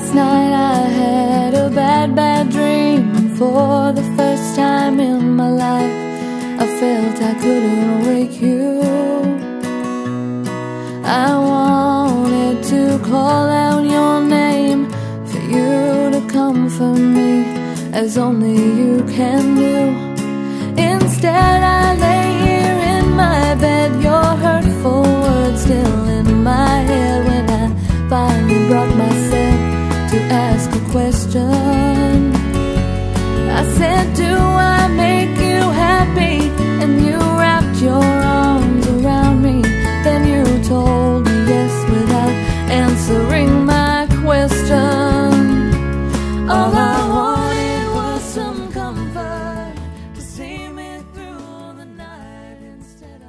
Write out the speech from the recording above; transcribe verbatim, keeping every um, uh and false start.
Last night I had a bad, bad dream. For the first time in my life I felt I couldn't wake you. I wanted to call out your name, for you to comfort me as only you can do.